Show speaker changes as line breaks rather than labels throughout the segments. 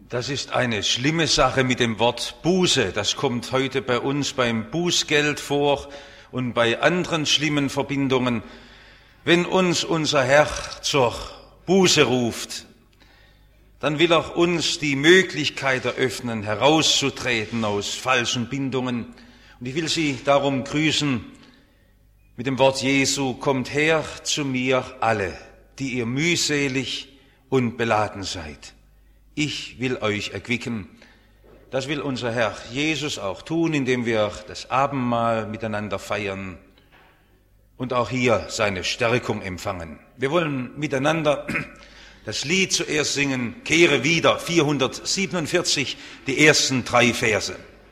Das ist eine schlimme Sache mit dem Wort Buße. Das kommt heute bei uns beim Bußgeld vor und bei anderen schlimmen Verbindungen. Wenn uns unser Herr zur Buße ruft, dann will er uns die Möglichkeit eröffnen, herauszutreten aus falschen Bindungen. Und ich will Sie darum grüßen mit dem Wort Jesu: Kommt her zu mir alle, die ihr mühselig und beladen seid. Ich will euch erquicken. Das will unser Herr Jesus auch tun, indem wir das Abendmahl miteinander feiern und auch hier seine Stärkung empfangen. Wir wollen miteinander das Lied zuerst singen, Kehre wieder, 447, die ersten 3 Verse.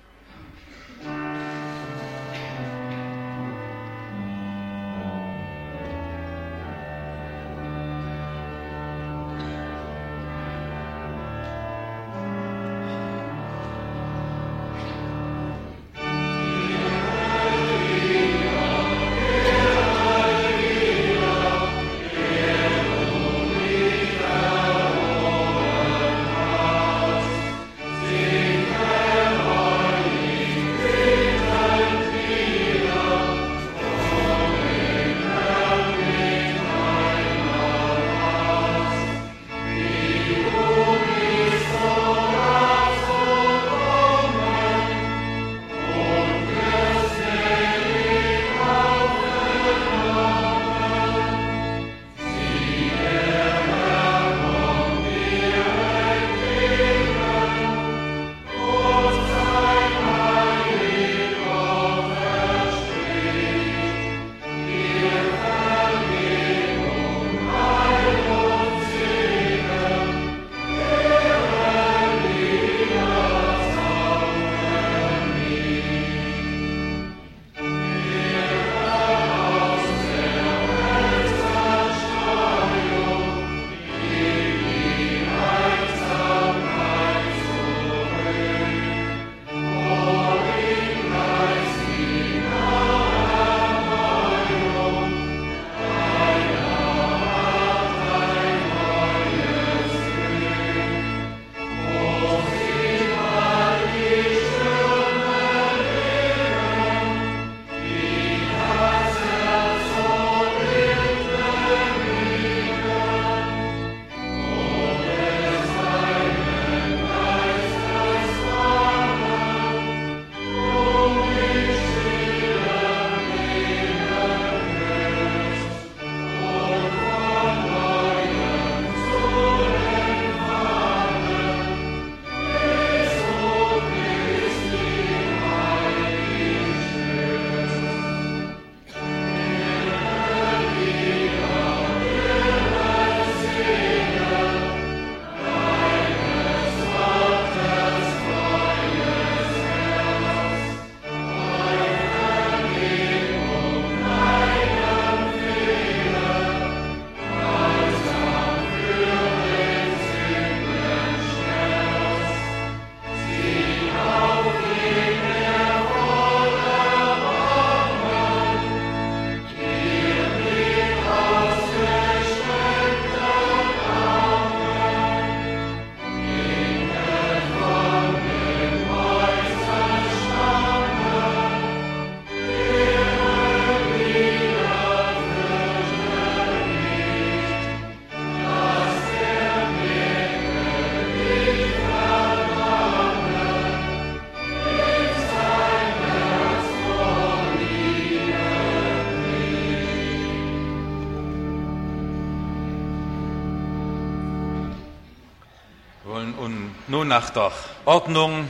Nun nach der Ordnung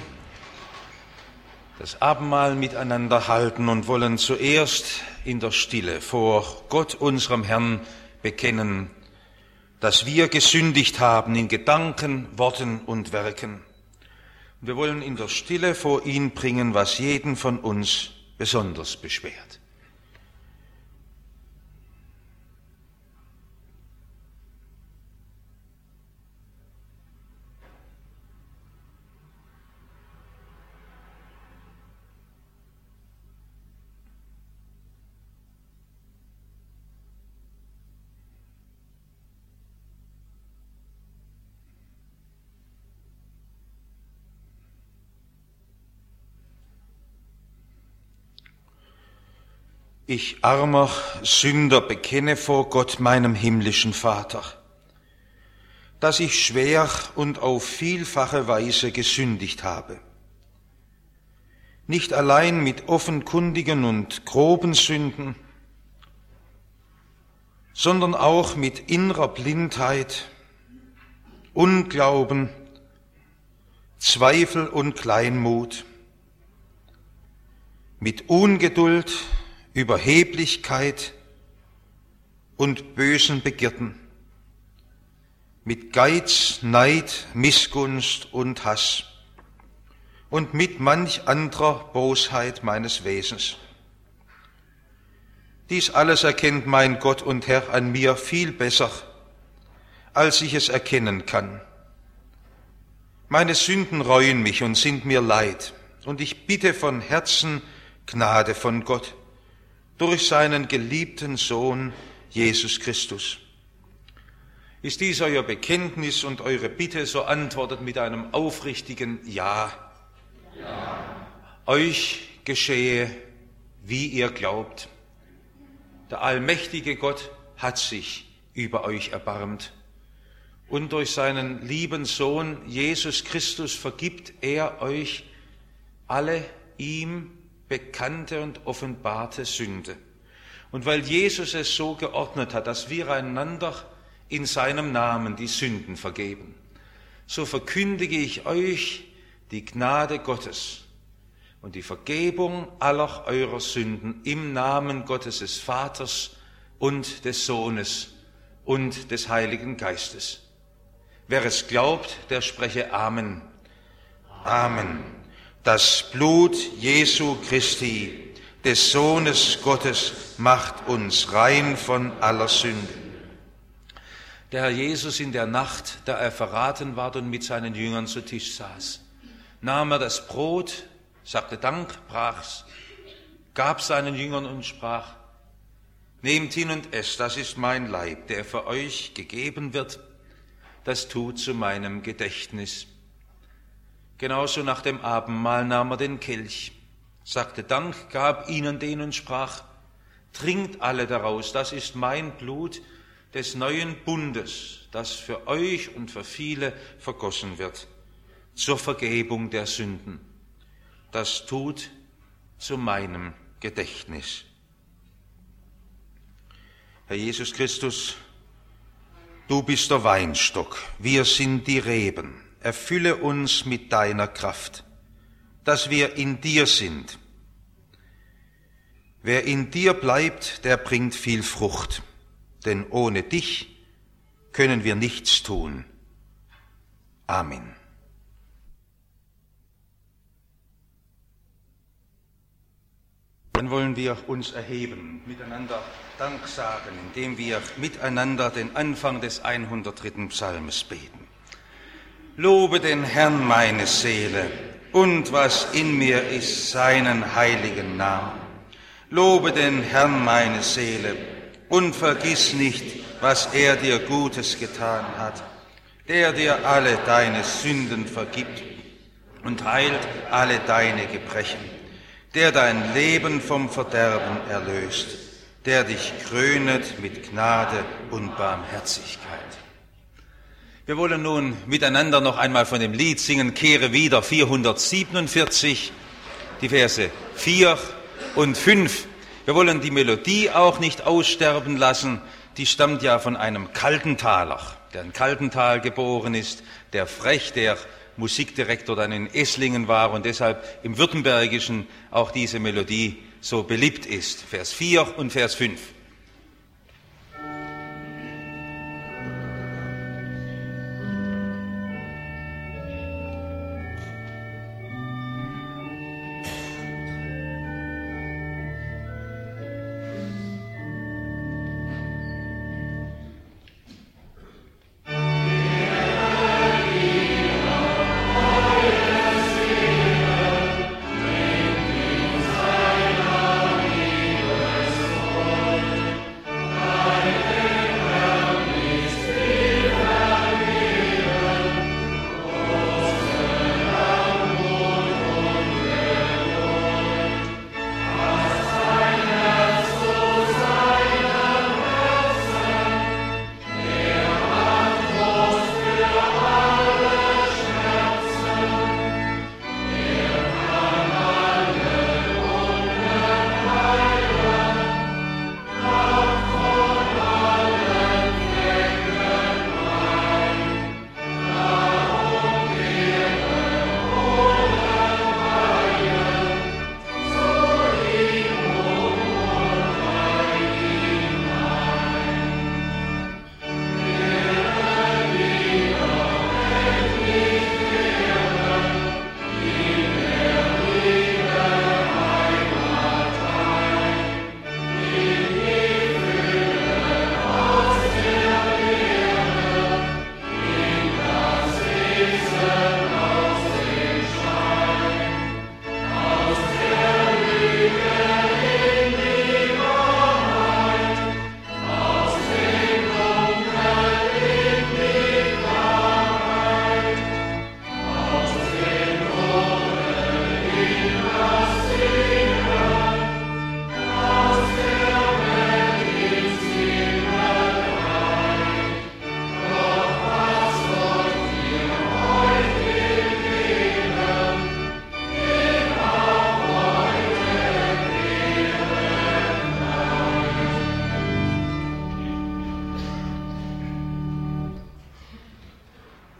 das Abendmahl miteinander halten und wollen zuerst in der Stille vor Gott, unserem Herrn, bekennen, dass wir gesündigt haben in Gedanken, Worten und Werken. Und wir wollen in der Stille vor ihn bringen, was jeden von uns besonders beschwert. Ich armer Sünder bekenne vor Gott, meinem himmlischen Vater, dass ich schwer und auf vielfache Weise gesündigt habe. Nicht allein mit offenkundigen und groben Sünden, sondern auch mit innerer Blindheit, Unglauben, Zweifel und Kleinmut, mit Ungeduld, Überheblichkeit und bösen Begierden, mit Geiz, Neid, Missgunst und Hass und mit manch anderer Bosheit meines Wesens. Dies alles erkennt mein Gott und Herr an mir viel besser, als ich es erkennen kann. Meine Sünden reuen mich und sind mir leid, und ich bitte von Herzen Gnade von Gott durch seinen geliebten Sohn Jesus Christus. Ist dies euer Bekenntnis und eure Bitte, so antwortet mit einem aufrichtigen Ja. Ja. Euch geschehe, wie ihr glaubt. Der allmächtige Gott hat sich über euch erbarmt. Und durch seinen lieben Sohn Jesus Christus vergibt er euch alle ihm bekannte und offenbarte Sünde. Und weil Jesus es so geordnet hat, dass wir einander in seinem Namen die Sünden vergeben, so verkündige ich euch die Gnade Gottes und die Vergebung aller eurer Sünden im Namen Gottes des Vaters und des Sohnes und des Heiligen Geistes. Wer es glaubt, der spreche Amen. Amen. Das Blut Jesu Christi, des Sohnes Gottes, macht uns rein von aller Sünde. Der Herr Jesus in der Nacht, da er verraten ward und mit seinen Jüngern zu Tisch saß, nahm er das Brot, sagte Dank, brach's, gab seinen Jüngern und sprach: Nehmt hin und esst, das ist mein Leib, der für euch gegeben wird, das tut zu meinem Gedächtnis. Genauso nach dem Abendmahl nahm er den Kelch, sagte Dank, gab ihnen den und sprach: Trinkt alle daraus, das ist mein Blut des neuen Bundes, das für euch und für viele vergossen wird, zur Vergebung der Sünden. Das tut zu meinem Gedächtnis. Herr Jesus Christus, du bist der Weinstock, wir sind die Reben. Erfülle uns mit deiner Kraft, dass wir in dir sind. Wer in dir bleibt, der bringt viel Frucht, denn ohne dich können wir nichts tun. Amen. Dann wollen wir uns erheben, miteinander Dank sagen, indem wir miteinander den Anfang des 103. Psalms beten. Lobe den Herrn, meine Seele, und was in mir ist, seinen heiligen Namen. Lobe den Herrn, meine Seele, und vergiss nicht, was er dir Gutes getan hat, der dir alle deine Sünden vergibt und heilt alle deine Gebrechen, der dein Leben vom Verderben erlöst, der dich krönet mit Gnade und Barmherzigkeit. Wir wollen nun miteinander noch einmal von dem Lied singen, Kehre wieder, 447, die Verse 4 und 5. Wir wollen die Melodie auch nicht aussterben lassen, die stammt ja von einem Kaltenthaler, der in Kaltental geboren ist, der Frech, der Musikdirektor dann in Esslingen war und deshalb im Württembergischen auch diese Melodie so beliebt ist. Vers 4 und Vers 5.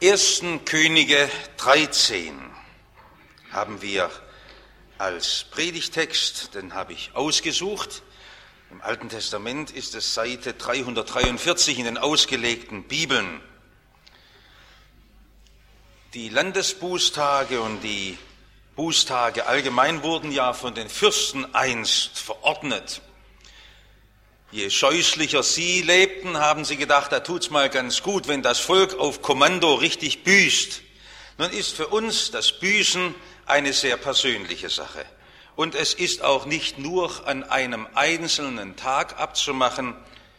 1. Könige 13 haben wir als Predigtext, den habe ich ausgesucht. Im Alten Testament ist es Seite 343 in den ausgelegten Bibeln. Die Landesbußtage und die Bußtage allgemein wurden ja von den Fürsten einst verordnet. Je scheußlicher sie lebten, haben sie gedacht, da tut's mal ganz gut, wenn das Volk auf Kommando richtig büßt. Nun ist für uns das Büßen eine sehr persönliche Sache. Und es ist auch nicht nur an einem einzelnen Tag abzumachen,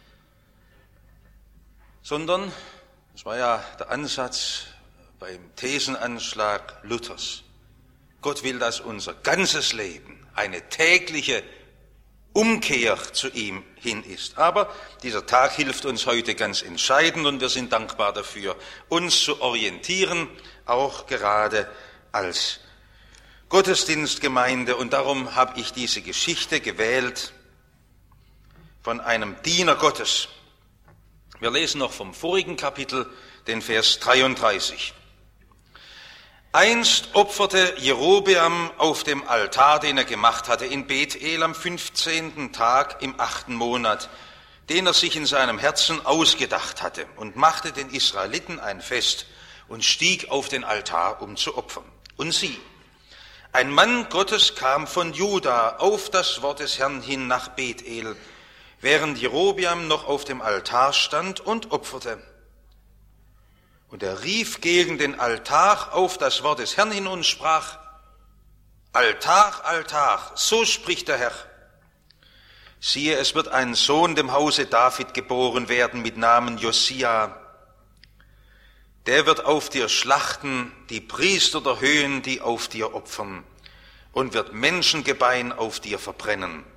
sondern, das war ja der Ansatz beim Thesenanschlag Luthers, Gott will, dass unser ganzes Leben eine tägliche Umkehr zu ihm hin ist. Aber dieser Tag hilft uns heute ganz entscheidend und wir sind dankbar dafür, uns zu orientieren, auch gerade als Gottesdienstgemeinde. Und darum habe ich diese Geschichte gewählt von einem Diener Gottes. Wir lesen noch vom vorigen Kapitel den Vers 33. Einst opferte Jerobeam auf dem Altar, den er gemacht hatte, in Bethel am 15. Tag im 8. Monat, den er sich in seinem Herzen ausgedacht hatte, und machte den Israeliten ein Fest und stieg auf den Altar, um zu opfern. Und sieh, ein Mann Gottes kam von Juda auf das Wort des Herrn hin nach Bethel, während Jerobeam noch auf dem Altar stand und opferte. Und er rief gegen den Altar auf das Wort des Herrn hin und sprach: Altar, Altar, so spricht der Herr. Siehe, es wird ein Sohn dem Hause David geboren werden mit Namen Josia. Der wird auf dir schlachten, die Priester der Höhen, die auf dir opfern, und wird Menschengebein auf dir verbrennen.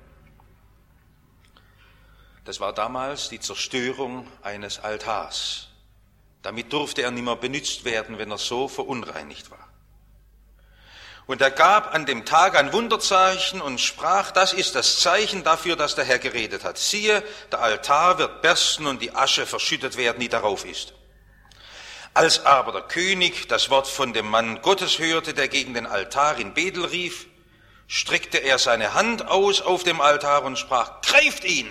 Das war damals die Zerstörung eines Altars. Damit durfte er nicht mehr benutzt werden, wenn er so verunreinigt war. Und er gab an dem Tag ein Wunderzeichen und sprach: Das ist das Zeichen dafür, dass der Herr geredet hat. Siehe, der Altar wird bersten und die Asche verschüttet werden, die darauf ist. Als aber der König das Wort von dem Mann Gottes hörte, der gegen den Altar in Bethel rief, streckte er seine Hand aus auf dem Altar und sprach: Greift ihn!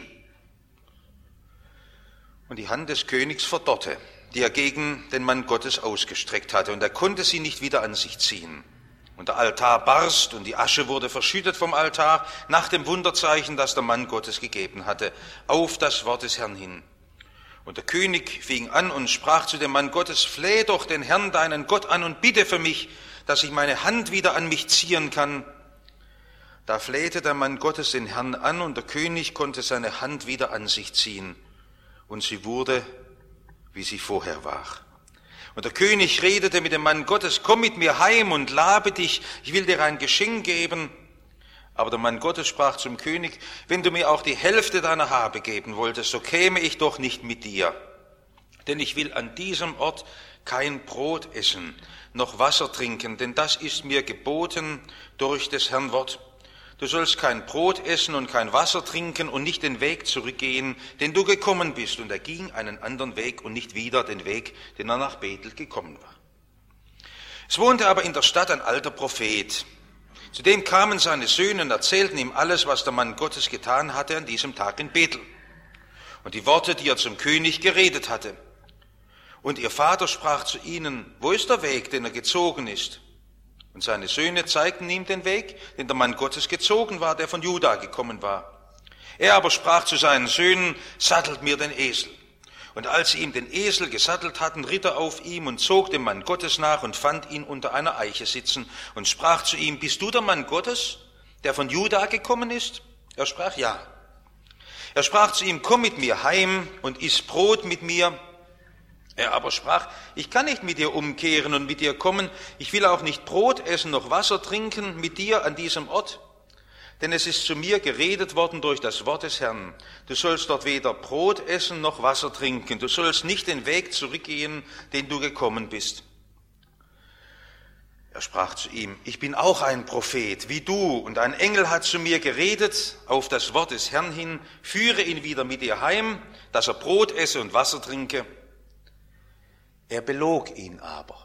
Und die Hand des Königs verdorrte, die er gegen den Mann Gottes ausgestreckt hatte, und er konnte sie nicht wieder an sich ziehen. Und der Altar barst und die Asche wurde verschüttet vom Altar nach dem Wunderzeichen, das der Mann Gottes gegeben hatte, auf das Wort des Herrn hin. Und der König fing an und sprach zu dem Mann Gottes: Flehe doch den Herrn, deinen Gott, an und bitte für mich, dass ich meine Hand wieder an mich ziehen kann. Da flehte der Mann Gottes den Herrn an, und der König konnte seine Hand wieder an sich ziehen, und sie wurde, wie sie vorher war. Und der König redete mit dem Mann Gottes: Komm mit mir heim und labe dich, ich will dir ein Geschenk geben. Aber der Mann Gottes sprach zum König: Wenn du mir auch die Hälfte deiner Habe geben wolltest, so käme ich doch nicht mit dir. Denn ich will an diesem Ort kein Brot essen, noch Wasser trinken, denn das ist mir geboten durch des Herrn Wort. Du sollst kein Brot essen und kein Wasser trinken und nicht den Weg zurückgehen, den du gekommen bist. Und er ging einen anderen Weg und nicht wieder den Weg, den er nach Bethel gekommen war. Es wohnte aber in der Stadt ein alter Prophet. Zu dem kamen seine Söhne und erzählten ihm alles, was der Mann Gottes getan hatte an diesem Tag in Bethel. Und die Worte, die er zum König geredet hatte. Und ihr Vater sprach zu ihnen: Wo ist der Weg, den er gezogen ist? Und seine Söhne zeigten ihm den Weg, den der Mann Gottes gezogen war, der von Juda gekommen war. Er aber sprach zu seinen Söhnen: Sattelt mir den Esel. Und als sie ihm den Esel gesattelt hatten, ritt er auf ihm und zog dem Mann Gottes nach und fand ihn unter einer Eiche sitzen und sprach zu ihm: Bist du der Mann Gottes, der von Juda gekommen ist? Er sprach: Ja. Er sprach zu ihm: Komm mit mir heim und iss Brot mit mir. Er aber sprach: Ich kann nicht mit dir umkehren und mit dir kommen. Ich will auch nicht Brot essen noch Wasser trinken mit dir an diesem Ort. Denn es ist zu mir geredet worden durch das Wort des Herrn: Du sollst dort weder Brot essen noch Wasser trinken. Du sollst nicht den Weg zurückgehen, den du gekommen bist. Er sprach zu ihm: Ich bin auch ein Prophet, wie du, und ein Engel hat zu mir geredet auf das Wort des Herrn hin: Führe ihn wieder mit dir heim, dass er Brot esse und Wasser trinke. Er belog ihn aber.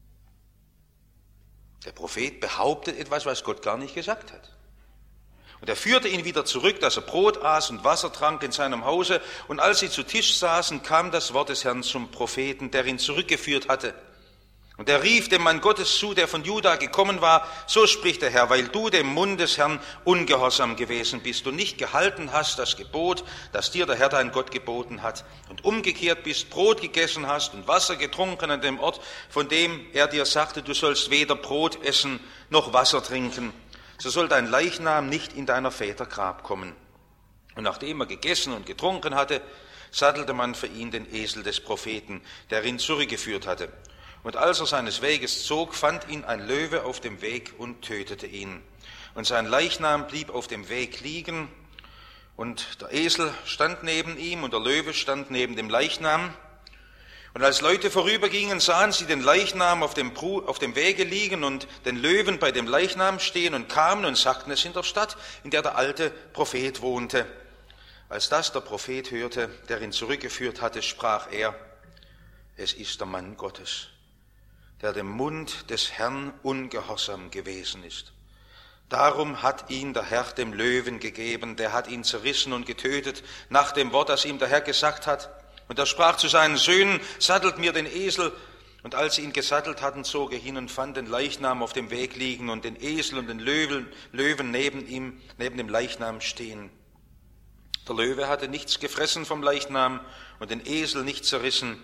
Der Prophet behauptet etwas, was Gott gar nicht gesagt hat. Und er führte ihn wieder zurück, dass er Brot aß und Wasser trank in seinem Hause. Und als sie zu Tisch saßen, kam das Wort des Herrn zum Propheten, der ihn zurückgeführt hatte. Und er rief dem Mann Gottes zu, der von Juda gekommen war: So spricht der Herr, weil du dem Mund des Herrn ungehorsam gewesen bist und nicht gehalten hast das Gebot, das dir der Herr dein Gott geboten hat, und umgekehrt bist, Brot gegessen hast und Wasser getrunken an dem Ort, von dem er dir sagte, du sollst weder Brot essen noch Wasser trinken, so soll dein Leichnam nicht in deiner Väter Grab kommen. Und nachdem er gegessen und getrunken hatte, sattelte man für ihn den Esel des Propheten, der ihn zurückgeführt hatte. Und als er seines Weges zog, fand ihn ein Löwe auf dem Weg und tötete ihn. Und sein Leichnam blieb auf dem Weg liegen, und der Esel stand neben ihm und der Löwe stand neben dem Leichnam. Und als Leute vorübergingen, sahen sie den Leichnam auf dem Wege liegen und den Löwen bei dem Leichnam stehen und kamen und sagten es in der Stadt, in der der alte Prophet wohnte. Als das der Prophet hörte, der ihn zurückgeführt hatte, sprach er: Es ist der Mann Gottes, der dem Mund des Herrn ungehorsam gewesen ist. Darum hat ihn der Herr dem Löwen gegeben, der hat ihn zerrissen und getötet, nach dem Wort, das ihm der Herr gesagt hat. Und er sprach zu seinen Söhnen: Sattelt mir den Esel. Und als sie ihn gesattelt hatten, zog er hin und fand den Leichnam auf dem Weg liegen und den Esel und den Löwen neben ihm, neben dem Leichnam stehen. Der Löwe hatte nichts gefressen vom Leichnam und den Esel nicht zerrissen.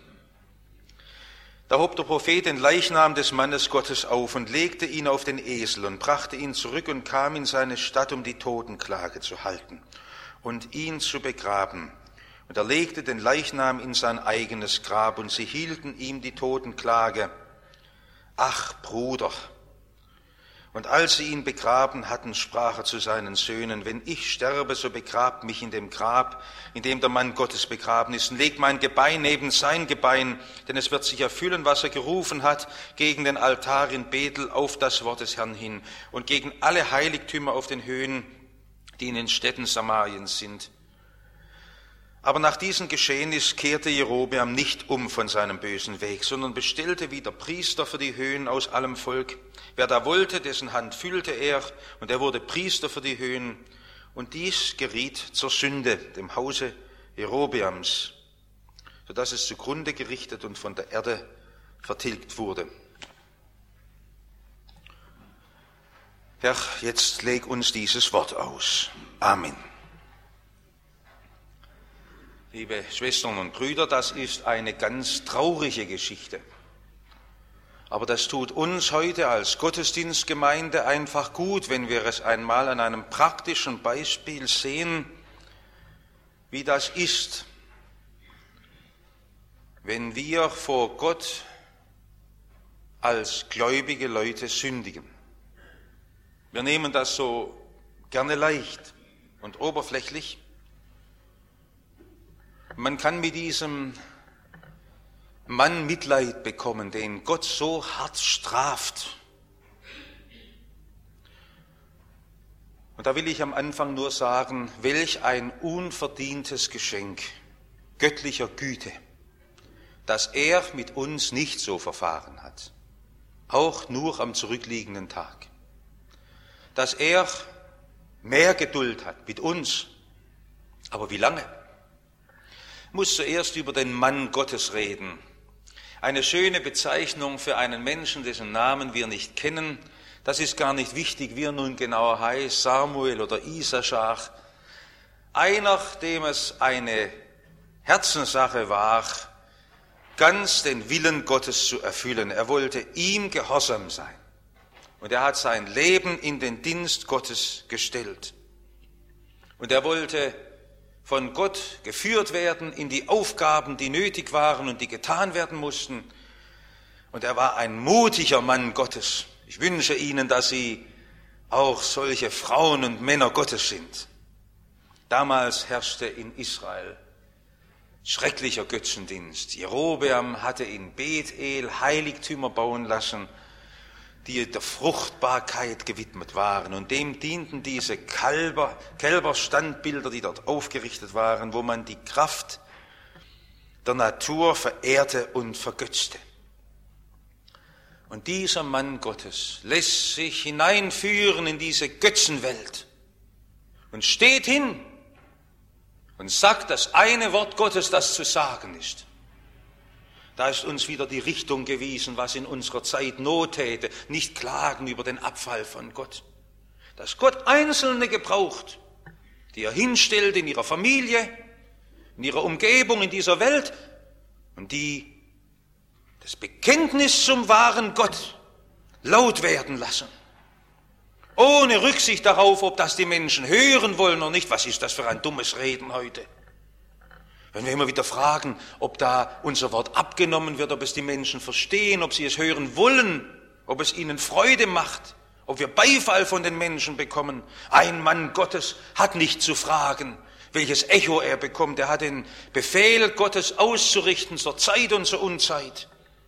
Da hob der Prophet den Leichnam des Mannes Gottes auf und legte ihn auf den Esel und brachte ihn zurück und kam in seine Stadt, um die Totenklage zu halten und ihn zu begraben. Und er legte den Leichnam in sein eigenes Grab, und sie hielten ihm die Totenklage: Ach, Bruder! Und als sie ihn begraben hatten, sprach er zu seinen Söhnen: Wenn ich sterbe, so begrabt mich in dem Grab, in dem der Mann Gottes begraben ist, und legt mein Gebein neben sein Gebein, denn es wird sich erfüllen, was er gerufen hat gegen den Altar in Bethel auf das Wort des Herrn hin und gegen alle Heiligtümer auf den Höhen, die in den Städten Samariens sind. Aber nach diesem Geschehnis kehrte Jerobeam nicht um von seinem bösen Weg, sondern bestellte wieder Priester für die Höhen aus allem Volk. Wer da wollte, dessen Hand füllte er, und er wurde Priester für die Höhen. Und dies geriet zur Sünde, dem Hause Jerobeams, sodass es zugrunde gerichtet und von der Erde vertilgt wurde. Herr, jetzt leg uns dieses Wort aus. Amen. Liebe Schwestern und Brüder, das ist eine ganz traurige Geschichte. Aber das tut uns heute als Gottesdienstgemeinde einfach gut, wenn wir es einmal an einem praktischen Beispiel sehen, wie das ist, wenn wir vor Gott als gläubige Leute sündigen. Wir nehmen das so gerne leicht und oberflächlich. Man kann mit diesem Mann Mitleid bekommen, den Gott so hart straft. Und da will ich am Anfang nur sagen, welch ein unverdientes Geschenk göttlicher Güte, dass er mit uns nicht so verfahren hat, auch nur am zurückliegenden Tag. Dass er mehr Geduld hat mit uns, aber wie lange? Ich muss zuerst über den Mann Gottes reden. Eine schöne Bezeichnung für einen Menschen, dessen Namen wir nicht kennen. Das ist gar nicht wichtig, wie er nun genauer heißt, Samuel oder Isaschar. Einer, dem es eine Herzenssache war, ganz den Willen Gottes zu erfüllen. Er wollte ihm gehorsam sein. Und er hat sein Leben in den Dienst Gottes gestellt. Und er wollte von Gott geführt werden in die Aufgaben, die nötig waren und die getan werden mussten. Und er war ein mutiger Mann Gottes. Ich wünsche Ihnen, dass Sie auch solche Frauen und Männer Gottes sind. Damals herrschte in Israel schrecklicher Götzendienst. Jerobeam hatte in Bethel Heiligtümer bauen lassen, die der Fruchtbarkeit gewidmet waren. Und dem dienten diese Kälberstandbilder, die dort aufgerichtet waren, wo man die Kraft der Natur verehrte und vergötzte. Und dieser Mann Gottes lässt sich hineinführen in diese Götzenwelt und steht hin und sagt das eine Wort Gottes, das zu sagen ist. Da ist uns wieder die Richtung gewiesen, was in unserer Zeit Not täte, nicht klagen über den Abfall von Gott. Dass Gott Einzelne gebraucht, die er hinstellt in ihrer Familie, in ihrer Umgebung, in dieser Welt und die das Bekenntnis zum wahren Gott laut werden lassen. Ohne Rücksicht darauf, ob das die Menschen hören wollen oder nicht. Was ist das für ein dummes Reden heute? Wenn wir immer wieder fragen, ob da unser Wort abgenommen wird, ob es die Menschen verstehen, ob sie es hören wollen, ob es ihnen Freude macht, ob wir Beifall von den Menschen bekommen. Ein Mann Gottes hat nicht zu fragen, welches Echo er bekommt. Er hat den Befehl Gottes auszurichten zur Zeit und zur Unzeit.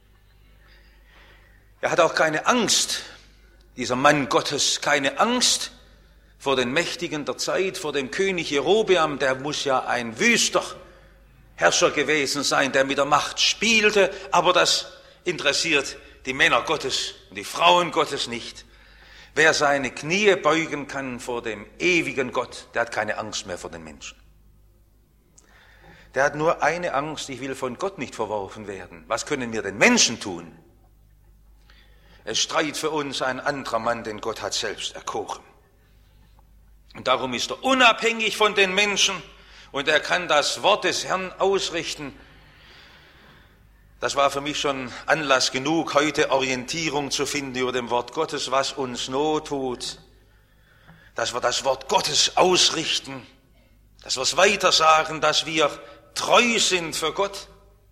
Er hat auch keine Angst, dieser Mann Gottes, keine Angst vor den Mächtigen der Zeit, vor dem König Jerobeam, der muss ja ein wüster Herrscher gewesen sein, der mit der Macht spielte, aber das interessiert die Männer Gottes und die Frauen Gottes nicht. Wer seine Knie beugen kann vor dem ewigen Gott, der hat keine Angst mehr vor den Menschen. Der hat nur eine Angst, ich will von Gott nicht verworfen werden. Was können wir den Menschen tun? Es streitet für uns ein anderer Mann, den Gott hat selbst erkoren. Und darum ist er unabhängig von den Menschen und er kann das Wort des Herrn ausrichten. Das war für mich schon Anlass genug, heute Orientierung zu finden über dem Wort Gottes, was uns Not tut, dass wir das Wort Gottes ausrichten, dass wir es weitersagen, dass wir treu sind für Gott,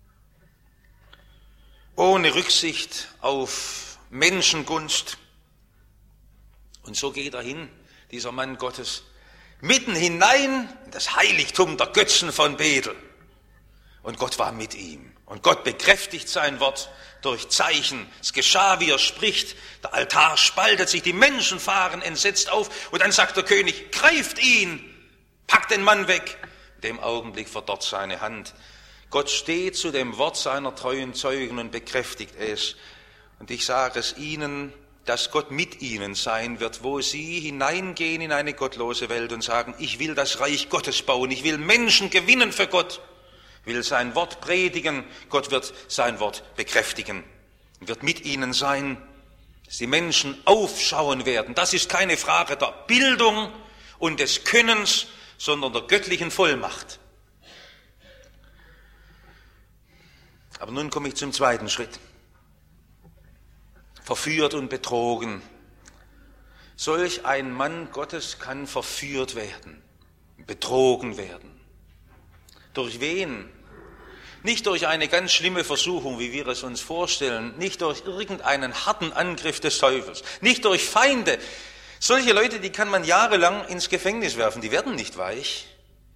ohne Rücksicht auf Menschengunst. Und so geht er hin, dieser Mann Gottes, mitten hinein in das Heiligtum der Götzen von Bethel. Und Gott war mit ihm. Und Gott bekräftigt sein Wort durch Zeichen. Es geschah, wie er spricht. Der Altar spaltet sich, die Menschen fahren entsetzt auf. Und dann sagt der König, greift ihn, packt den Mann weg. In dem Augenblick verdorrt seine Hand. Gott steht zu dem Wort seiner treuen Zeugen und bekräftigt es. Und ich sage es ihnen, dass Gott mit ihnen sein wird, wo sie hineingehen in eine gottlose Welt und sagen, ich will das Reich Gottes bauen, ich will Menschen gewinnen für Gott, will sein Wort predigen, Gott wird sein Wort bekräftigen, wird mit ihnen sein, dass die Menschen aufschauen werden. Das ist keine Frage der Bildung und des Könnens, sondern der göttlichen Vollmacht. Aber nun komme ich zum zweiten Schritt. Verführt und betrogen. Solch ein Mann Gottes kann verführt werden, betrogen werden. Durch wen? Nicht durch eine ganz schlimme Versuchung, wie wir es uns vorstellen, nicht durch irgendeinen harten Angriff des Teufels, nicht durch Feinde. Solche Leute, die kann man jahrelang ins Gefängnis werfen, die werden nicht weich.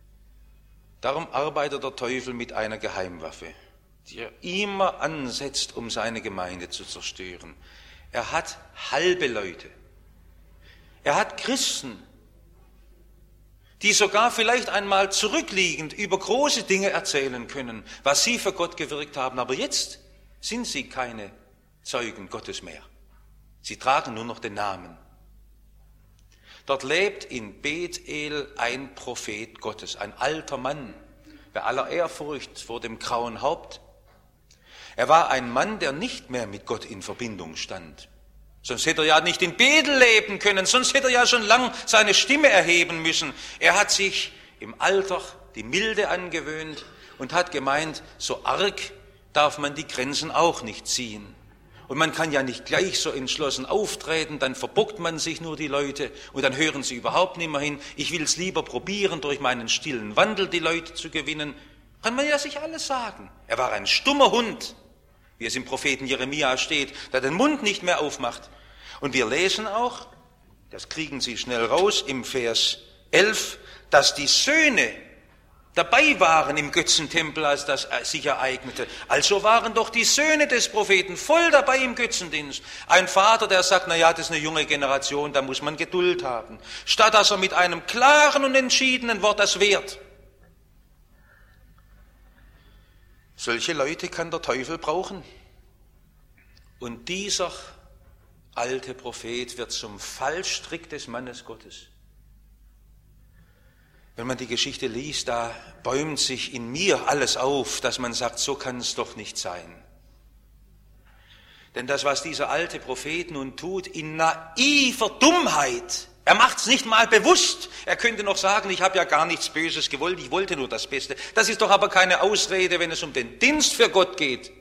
Darum arbeitet der Teufel mit einer Geheimwaffe, die er immer ansetzt, um seine Gemeinde zu zerstören. Er hat halbe Leute. Er hat Christen, die sogar vielleicht einmal zurückliegend über große Dinge erzählen können, was sie für Gott gewirkt haben. Aber jetzt sind sie keine Zeugen Gottes mehr. Sie tragen nur noch den Namen. Dort lebt in Bethel ein Prophet Gottes, ein alter Mann, bei aller Ehrfurcht vor dem grauen Haupt. Er war ein Mann, der nicht mehr mit Gott in Verbindung stand. Sonst hätte er ja nicht in Bethel leben können, sonst hätte er ja schon lang seine Stimme erheben müssen. Er hat sich im Alter die Milde angewöhnt und hat gemeint, so arg darf man die Grenzen auch nicht ziehen. Und man kann ja nicht gleich so entschlossen auftreten, dann verbockt man sich nur die Leute und dann hören sie überhaupt nicht mehr hin. Ich will es lieber probieren, durch meinen stillen Wandel die Leute zu gewinnen. Kann man ja sich alles sagen. Er war ein stummer Hund, wie es im Propheten Jeremia steht, der den Mund nicht mehr aufmacht. Und wir lesen auch, das kriegen Sie schnell raus, im Vers 11, dass die Söhne dabei waren im Götzentempel, als das sich ereignete. Also waren doch die Söhne des Propheten voll dabei im Götzendienst. Ein Vater, der sagt, na ja, das ist eine junge Generation, da muss man Geduld haben. Statt dass er mit einem klaren und entschiedenen Wort das wehrt. Solche Leute kann der Teufel brauchen, Und dieser alte Prophet wird zum Fallstrick des Mannes Gottes. Wenn man die Geschichte liest, da bäumt sich in mir alles auf, dass man sagt, so kann es doch nicht sein. Denn das, was dieser alte Prophet nun tut, in naiver Dummheit, er macht es nicht mal bewusst. Er könnte noch sagen, ich habe ja gar nichts Böses gewollt, ich wollte nur das Beste. Das ist doch aber keine Ausrede, wenn es um den Dienst für Gott geht.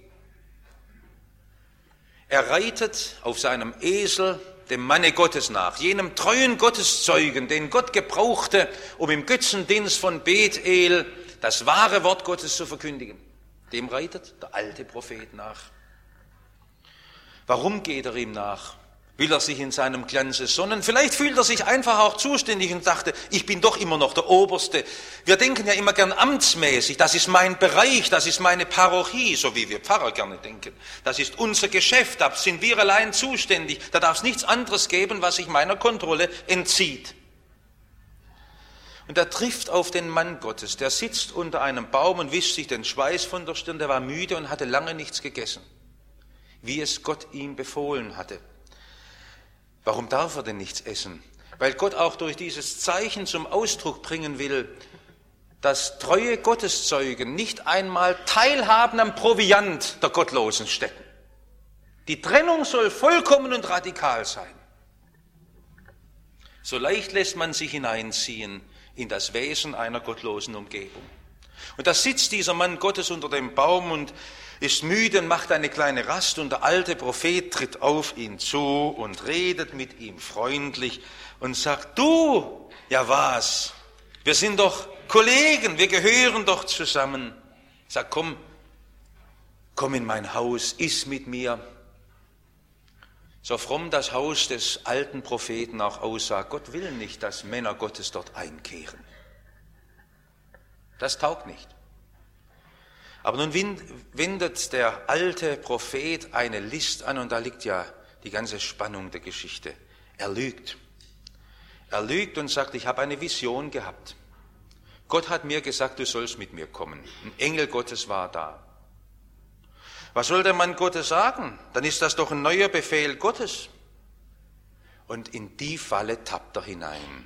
Er reitet auf seinem Esel dem Manne Gottes nach, jenem treuen Gotteszeugen, den Gott gebrauchte, um im Götzendienst von Bethel das wahre Wort Gottes zu verkündigen. Dem reitet der alte Prophet nach. Warum geht er ihm nach? Will er sich in seinem Glanze sonnen? Vielleicht fühlt er sich einfach auch zuständig und dachte, ich bin doch immer noch der Oberste. Wir denken ja immer gern amtsmäßig, das ist mein Bereich, das ist meine Parochie, so wie wir Pfarrer gerne denken. Das ist unser Geschäft, da sind wir allein zuständig, da darf es nichts anderes geben, was sich meiner Kontrolle entzieht. Und er trifft auf den Mann Gottes, der sitzt unter einem Baum und wischt sich den Schweiß von der Stirn, der war müde und hatte lange nichts gegessen, wie es Gott ihm befohlen hatte. Warum darf er denn nichts essen? Weil Gott auch durch dieses Zeichen zum Ausdruck bringen will, dass treue Gotteszeugen nicht einmal teilhaben am Proviant der gottlosen Stätten. Die Trennung soll vollkommen und radikal sein. So leicht lässt man sich hineinziehen in das Wesen einer gottlosen Umgebung. Und da sitzt dieser Mann Gottes unter dem Baum und ist müde und macht eine kleine Rast und der alte Prophet tritt auf ihn zu und redet mit ihm freundlich und sagt, du, ja was, wir sind doch Kollegen, wir gehören doch zusammen. Sag, komm in mein Haus, iss mit mir. So fromm das Haus des alten Propheten auch aussah, Gott will nicht, dass Männer Gottes dort einkehren. Das taugt nicht. Aber nun wendet der alte Prophet eine List an und da liegt ja die ganze Spannung der Geschichte. Er lügt. Er lügt und sagt, ich habe eine Vision gehabt. Gott hat mir gesagt, du sollst mit mir kommen. Ein Engel Gottes war da. Was soll der Mann Gottes sagen? Dann ist das doch ein neuer Befehl Gottes. Und in die Falle tappt er hinein.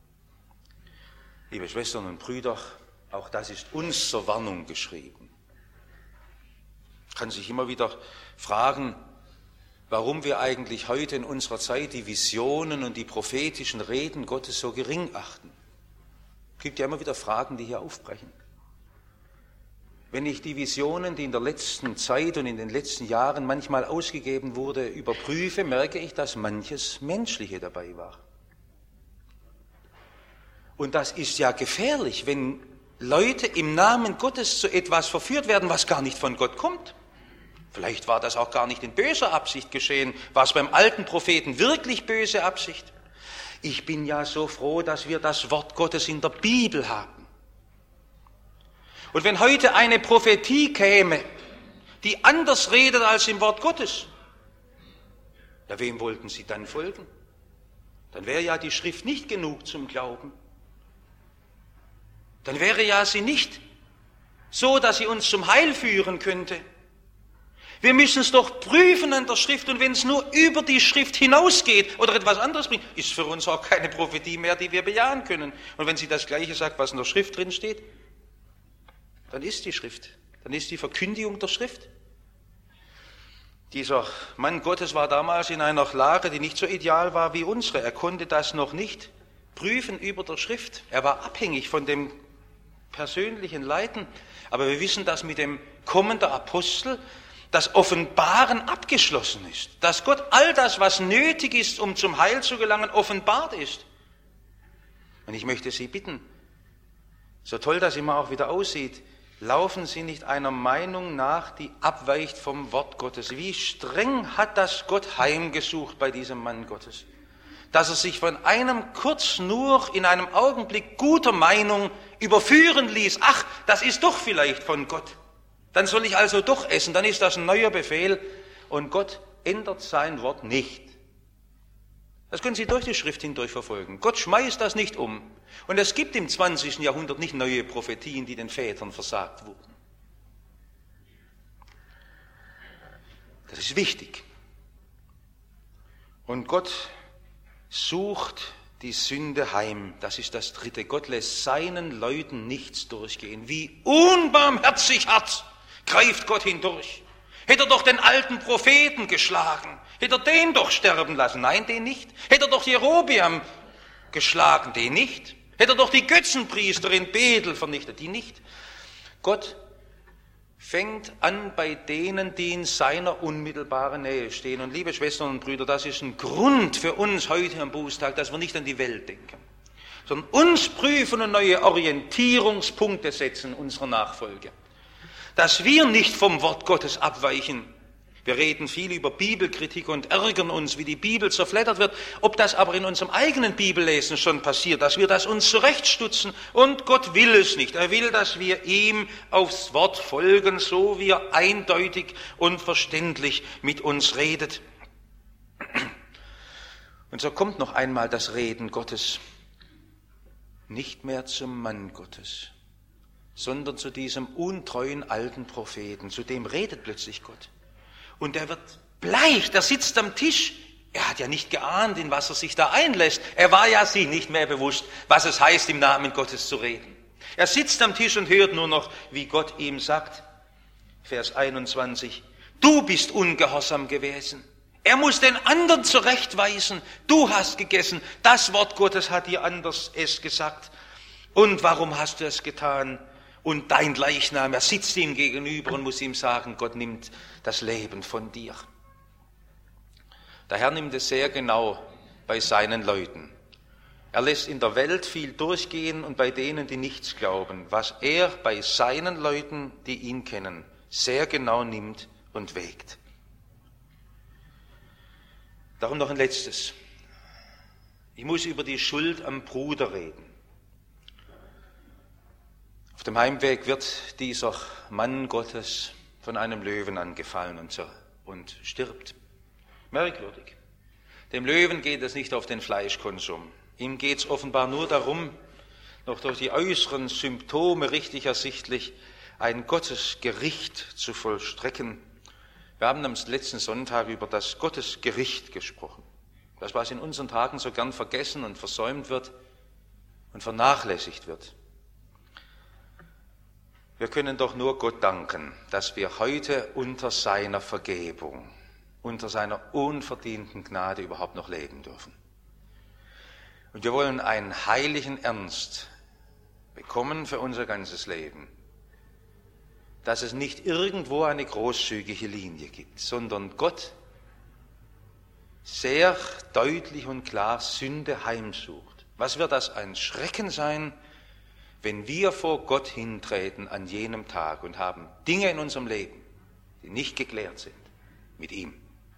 Liebe Schwestern und Brüder, auch das ist uns zur Warnung geschrieben. Man kann sich immer wieder fragen, warum wir eigentlich heute in unserer Zeit die Visionen und die prophetischen Reden Gottes so gering achten. Es gibt ja immer wieder Fragen, die hier aufbrechen. Wenn ich die Visionen, die in der letzten Zeit und in den letzten Jahren manchmal ausgegeben wurde, überprüfe, merke ich, dass manches Menschliche dabei war. Und das ist ja gefährlich, wenn Leute im Namen Gottes zu etwas verführt werden, was gar nicht von Gott kommt. Vielleicht war das auch gar nicht in böser Absicht geschehen. War es beim alten Propheten wirklich böse Absicht? Ich bin ja so froh, dass wir das Wort Gottes in der Bibel haben. Und wenn heute eine Prophetie käme, die anders redet als im Wort Gottes, ja, wem wollten Sie dann folgen? Dann wäre ja die Schrift nicht genug zum Glauben. Dann wäre ja sie nicht so, dass sie uns zum Heil führen könnte. Wir müssen es doch prüfen an der Schrift und wenn es nur über die Schrift hinausgeht oder etwas anderes bringt, ist für uns auch keine Prophetie mehr, die wir bejahen können. Und wenn sie das Gleiche sagt, was in der Schrift drin steht, dann ist die Schrift, dann ist die Verkündigung der Schrift. Dieser Mann Gottes war damals in einer Lage, die nicht so ideal war wie unsere. Er konnte das noch nicht prüfen über der Schrift. Er war abhängig von dem persönlichen Leiden. Aber wir wissen, dass mit dem Kommen der Apostel das Offenbaren abgeschlossen ist. Dass Gott all das, was nötig ist, um zum Heil zu gelangen, offenbart ist. Und ich möchte Sie bitten, so toll das immer auch wieder aussieht, laufen Sie nicht einer Meinung nach, die abweicht vom Wort Gottes. Wie streng hat das Gott heimgesucht bei diesem Mann Gottes, dass er sich von einem kurz nur in einem Augenblick guter Meinung überführen ließ. Ach, das ist doch vielleicht von Gott. Dann soll ich also doch essen, dann ist das ein neuer Befehl. Und Gott ändert sein Wort nicht. Das können Sie durch die Schrift hindurch verfolgen. Gott schmeißt das nicht um. Und es gibt im 20. Jahrhundert nicht neue Prophetien, die den Vätern versagt wurden. Das ist wichtig. Und Gott sucht die Sünde heim. Das ist das Dritte. Gott lässt seinen Leuten nichts durchgehen. Wie unbarmherzig hart greift Gott hindurch. Hätte er doch den alten Propheten geschlagen, hätte er den doch sterben lassen. Nein, den nicht. Hätte er doch Jerobeam geschlagen, den nicht. Hätte er doch die Götzenpriester in Bethel vernichtet, die nicht. Gott fängt an bei denen, die in seiner unmittelbaren Nähe stehen. Und liebe Schwestern und Brüder, das ist ein Grund für uns heute am Bußtag, dass wir nicht an die Welt denken, sondern uns prüfen und neue Orientierungspunkte setzen unserer Nachfolge. Dass wir nicht vom Wort Gottes abweichen. Wir reden viel über Bibelkritik und ärgern uns, wie die Bibel zerfleddert wird. Ob das aber in unserem eigenen Bibellesen schon passiert, dass wir das uns zurechtstutzen. Und Gott will es nicht. Er will, dass wir ihm aufs Wort folgen, so wie er eindeutig und verständlich mit uns redet. Und so kommt noch einmal das Reden Gottes nicht mehr zum Mann Gottes, sondern zu diesem untreuen alten Propheten. Zu dem redet plötzlich Gott. Und er wird bleich, der sitzt am Tisch. Er hat ja nicht geahnt, in was er sich da einlässt. Er war ja sich nicht mehr bewusst, was es heißt, im Namen Gottes zu reden. Er sitzt am Tisch und hört nur noch, wie Gott ihm sagt, Vers 21, du bist ungehorsam gewesen. Er muss den anderen zurechtweisen. Du hast gegessen. Das Wort Gottes hat dir anders es gesagt. Und warum hast du es getan? Und dein Leichnam, er sitzt ihm gegenüber und muss ihm sagen, Gott nimmt das Leben von dir. Der Herr nimmt es sehr genau bei seinen Leuten. Er lässt in der Welt viel durchgehen und bei denen, die nichts glauben, was er bei seinen Leuten, die ihn kennen, sehr genau nimmt und wägt. Darum noch ein letztes. Ich muss über die Schuld am Bruder reden. Auf dem Heimweg wird dieser Mann Gottes von einem Löwen angefallen und stirbt. Merkwürdig. Dem Löwen geht es nicht auf den Fleischkonsum. Ihm geht es offenbar nur darum, noch durch die äußeren Symptome richtig ersichtlich, ein Gottesgericht zu vollstrecken. Wir haben am letzten Sonntag über das Gottesgericht gesprochen. Das, was in unseren Tagen so gern vergessen und versäumt wird und vernachlässigt wird. Wir können doch nur Gott danken, dass wir heute unter seiner Vergebung, unter seiner unverdienten Gnade überhaupt noch leben dürfen. Und wir wollen einen heiligen Ernst bekommen für unser ganzes Leben, dass es nicht irgendwo eine großzügige Linie gibt, sondern Gott sehr deutlich und klar Sünde heimsucht. Was wird das ein Schrecken sein, wenn wir vor Gott hintreten an jenem Tag und haben Dinge in unserem Leben, die nicht geklärt sind mit ihm.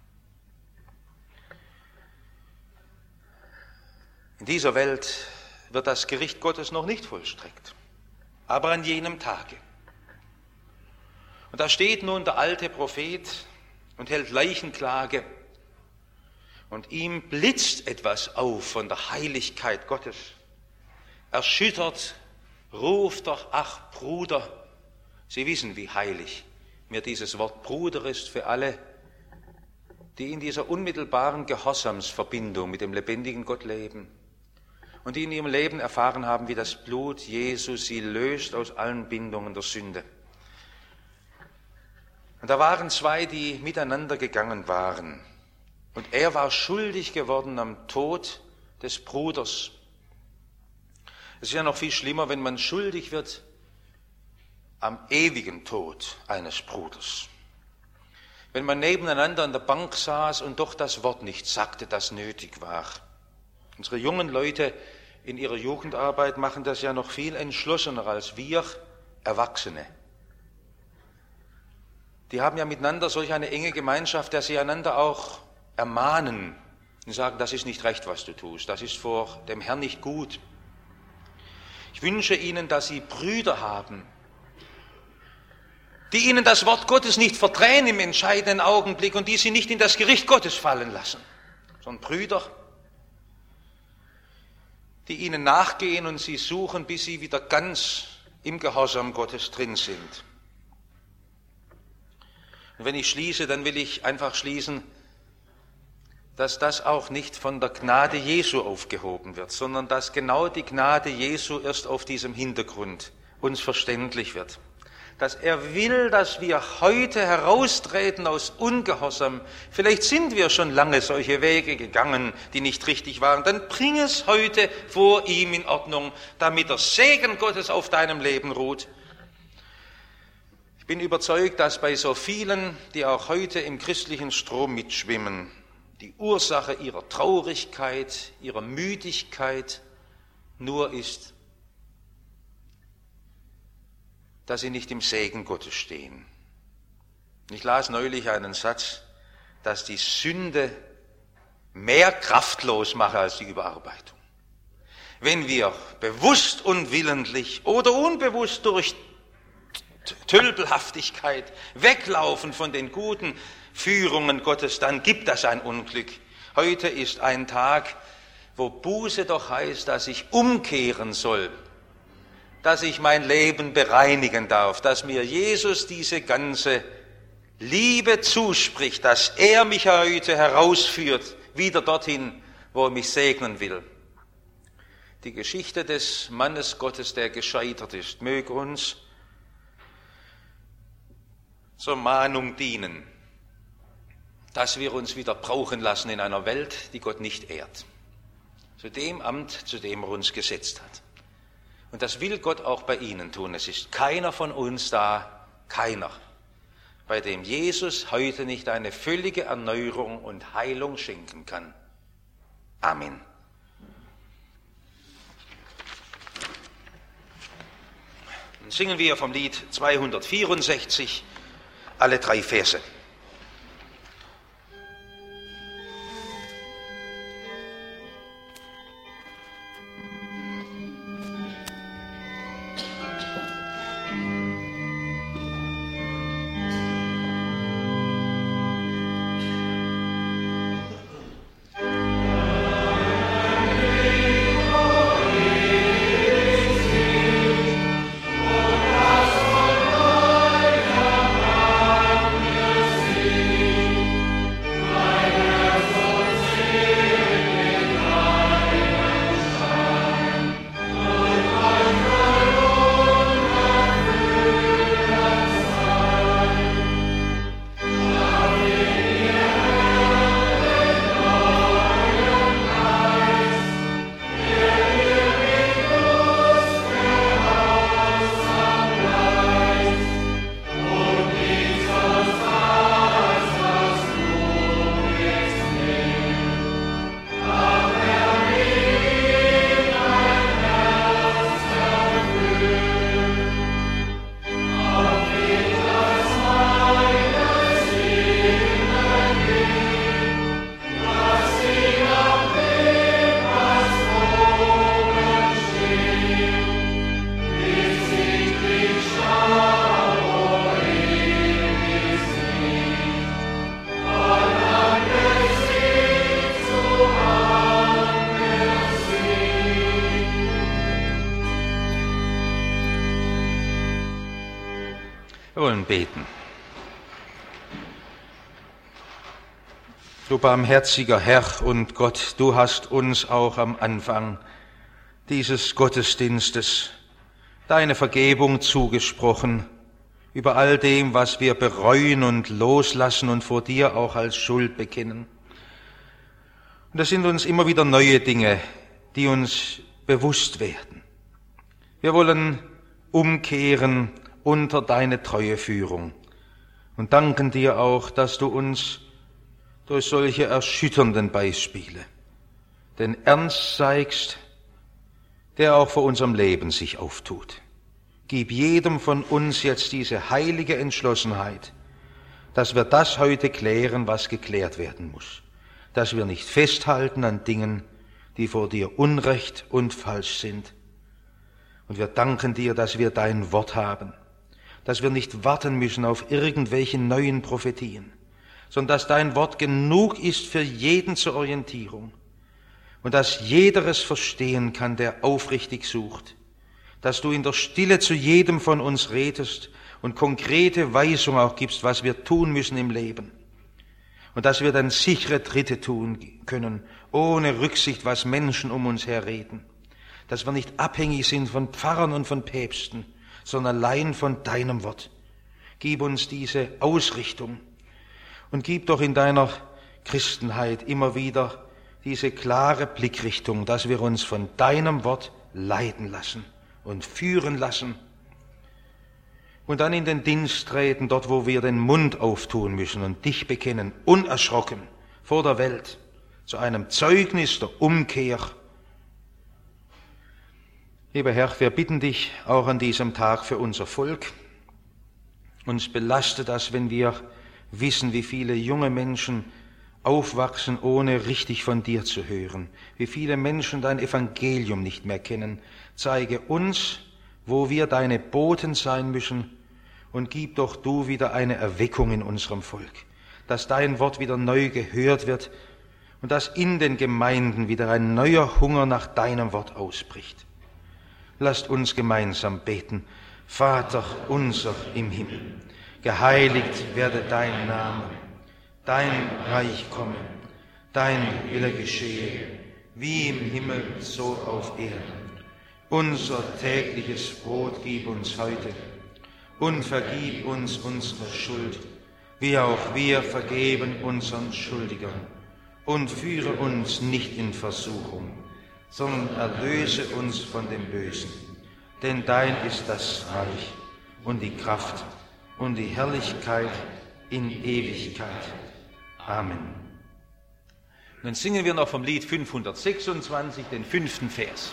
In dieser Welt wird das Gericht Gottes noch nicht vollstreckt, aber an jenem Tage. Und da steht nun der alte Prophet und hält Leichenklage und ihm blitzt etwas auf von der Heiligkeit Gottes. Erschüttert ruft doch, ach Bruder, Sie wissen, wie heilig mir dieses Wort Bruder ist für alle, die in dieser unmittelbaren Gehorsamsverbindung mit dem lebendigen Gott leben und die in ihrem Leben erfahren haben, wie das Blut Jesu sie löst aus allen Bindungen der Sünde. Und da waren zwei, die miteinander gegangen waren. Und er war schuldig geworden am Tod des Bruders. Es ist ja noch viel schlimmer, wenn man schuldig wird am ewigen Tod eines Bruders. Wenn man nebeneinander an der Bank saß und doch das Wort nicht sagte, das nötig war. Unsere jungen Leute in ihrer Jugendarbeit machen das ja noch viel entschlossener als wir Erwachsene. Die haben ja miteinander solch eine enge Gemeinschaft, dass sie einander auch ermahnen und sagen, das ist nicht recht, was du tust, das ist vor dem Herrn nicht gut. Ich wünsche Ihnen, dass Sie Brüder haben, die Ihnen das Wort Gottes nicht verdrehen im entscheidenden Augenblick und die Sie nicht in das Gericht Gottes fallen lassen, sondern Brüder, die Ihnen nachgehen und Sie suchen, bis Sie wieder ganz im Gehorsam Gottes drin sind. Und wenn ich schließe, dann will ich einfach schließen, dass das auch nicht von der Gnade Jesu aufgehoben wird, sondern dass genau die Gnade Jesu erst auf diesem Hintergrund uns verständlich wird. Dass er will, dass wir heute heraustreten aus Ungehorsam. Vielleicht sind wir schon lange solche Wege gegangen, die nicht richtig waren. Dann bring es heute vor ihm in Ordnung, damit der Segen Gottes auf deinem Leben ruht. Ich bin überzeugt, dass bei so vielen, die auch heute im christlichen Strom mitschwimmen, die Ursache ihrer Traurigkeit, ihrer Müdigkeit nur ist, dass sie nicht im Segen Gottes stehen. Ich las neulich einen Satz, dass die Sünde mehr kraftlos mache als die Überarbeitung. Wenn wir bewusst und willentlich oder unbewusst durch Tölpelhaftigkeit weglaufen von den guten Führungen Gottes, dann gibt das ein Unglück. Heute ist ein Tag, wo Buße doch heißt, dass ich umkehren soll, dass ich mein Leben bereinigen darf, dass mir Jesus diese ganze Liebe zuspricht, dass er mich heute herausführt, wieder dorthin, wo er mich segnen will. Die Geschichte des Mannes Gottes, der gescheitert ist, möge uns zur Mahnung dienen, dass wir uns wieder brauchen lassen in einer Welt, die Gott nicht ehrt. Zu dem Amt, zu dem er uns gesetzt hat. Und das will Gott auch bei Ihnen tun. Es ist keiner von uns da, keiner, bei dem Jesus heute nicht eine völlige Erneuerung und Heilung schenken kann. Amen. Dann singen wir vom Lied 264 alle 3 Verse. Wir wollen beten. Du barmherziger Herr und Gott, du hast uns auch am Anfang dieses Gottesdienstes deine Vergebung zugesprochen über all dem, was wir bereuen und loslassen und vor dir auch als Schuld bekennen. Und das sind uns immer wieder neue Dinge, die uns bewusst werden. Wir wollen umkehren unter deine treue Führung und danken dir auch, dass du uns durch solche erschütternden Beispiele den Ernst zeigst, der auch vor unserem Leben sich auftut. Gib jedem von uns jetzt diese heilige Entschlossenheit, dass wir das heute klären, was geklärt werden muss, dass wir nicht festhalten an Dingen, die vor dir unrecht und falsch sind. Und wir danken dir, dass wir dein Wort haben, dass wir nicht warten müssen auf irgendwelche neuen Prophetien, sondern dass dein Wort genug ist für jeden zur Orientierung und dass jeder es verstehen kann, der aufrichtig sucht, dass du in der Stille zu jedem von uns redest und konkrete Weisung auch gibst, was wir tun müssen im Leben. und dass wir dann sichere Tritte tun können, ohne Rücksicht, was Menschen um uns her reden. Dass wir nicht abhängig sind von Pfarrern und von Päpsten, sondern allein von deinem Wort. Gib uns diese Ausrichtung und gib doch in deiner Christenheit immer wieder diese klare Blickrichtung, dass wir uns von deinem Wort leiten lassen und führen lassen und dann in den Dienst treten, dort wo wir den Mund auftun müssen und dich bekennen, unerschrocken vor der Welt, zu einem Zeugnis der Umkehr. Lieber Herr, wir bitten dich auch an diesem Tag für unser Volk. Uns belastet das, wenn wir wissen, wie viele junge Menschen aufwachsen, ohne richtig von dir zu hören. Wie viele Menschen dein Evangelium nicht mehr kennen. Zeige uns, wo wir deine Boten sein müssen, und gib doch du wieder eine Erweckung in unserem Volk, dass dein Wort wieder neu gehört wird und dass in den Gemeinden wieder ein neuer Hunger nach deinem Wort ausbricht. Lasst uns gemeinsam beten. Vater unser im Himmel, geheiligt werde dein Name, dein Reich komme, dein Wille geschehe, wie im Himmel, so auf Erden. Unser tägliches Brot gib uns heute und vergib uns unsere Schuld, wie auch wir vergeben unseren Schuldigern. Und führe uns nicht in Versuchung, sondern erlöse uns von dem Bösen. Denn dein ist das Reich und die Kraft und die Herrlichkeit in Ewigkeit. Amen. Nun singen wir noch vom Lied 526, den 5. Vers.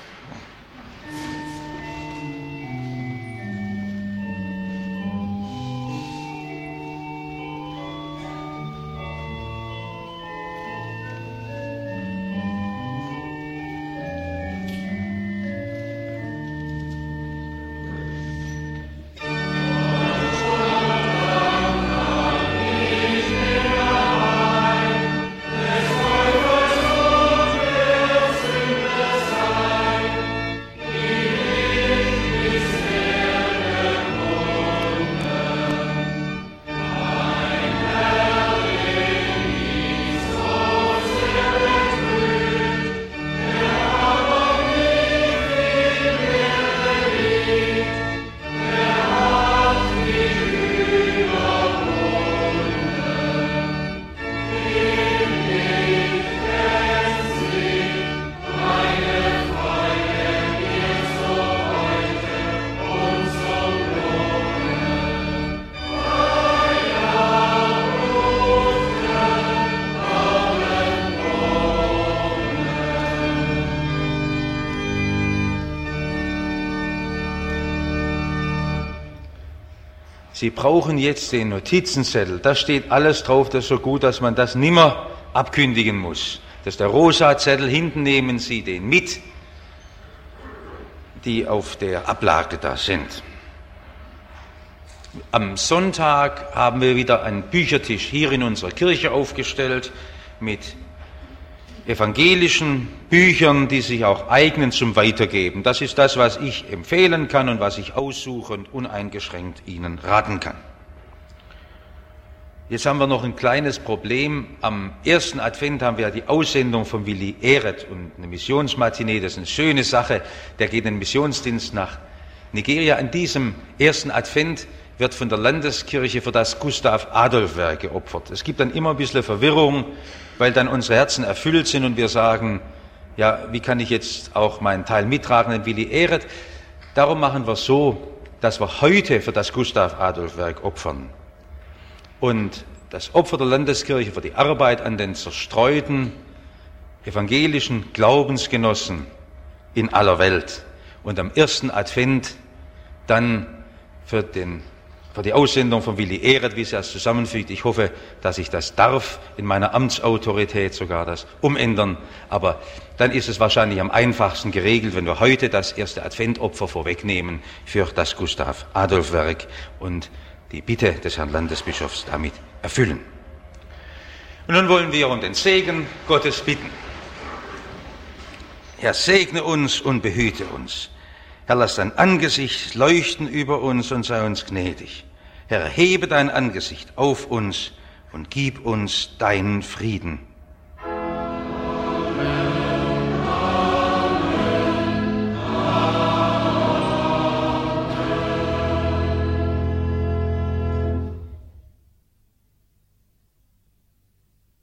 Sie brauchen jetzt den Notizenzettel. Da steht alles drauf, das ist so gut, dass man das nimmer abkündigen muss. Das ist der rosa Zettel, hinten nehmen Sie den mit, die auf der Ablage da sind. Am Sonntag haben wir wieder einen Büchertisch hier in unserer Kirche aufgestellt mit evangelischen Büchern, die sich auch eignen zum Weitergeben. Das ist das, was ich empfehlen kann und was ich aussuche und uneingeschränkt Ihnen raten kann. Jetzt haben wir noch ein kleines Problem. Am ersten Advent haben wir die Aussendung von Willi Ehret und eine Missionsmatinee. Das ist eine schöne Sache. Der geht in den Missionsdienst nach Nigeria. An diesem ersten Advent wird von der Landeskirche für das Gustav-Adolf-Werk geopfert. Es gibt dann immer ein bisschen Verwirrung, weil dann unsere Herzen erfüllt sind und wir sagen, ja, wie kann ich jetzt auch meinen Teil mittragen in Willi Ehret? Darum machen wir so, dass wir heute für das Gustav-Adolf-Werk opfern. Und das Opfer der Landeskirche für die Arbeit an den zerstreuten evangelischen Glaubensgenossen in aller Welt. Und am ersten Advent dann für die Aussendung von Willi Ehret, wie sie das zusammenfügt. Ich hoffe, dass ich das darf, in meiner Amtsautorität sogar das umändern. Aber dann ist es wahrscheinlich am einfachsten geregelt, wenn wir heute das erste Adventopfer vorwegnehmen für das Gustav-Adolf-Werk und die Bitte des Herrn Landesbischofs damit erfüllen. Und nun wollen wir um den Segen Gottes bitten. Herr, segne uns und behüte uns. Herr, lass dein Angesicht leuchten über uns und sei uns gnädig. Herr, erhebe dein Angesicht auf uns und gib uns deinen Frieden.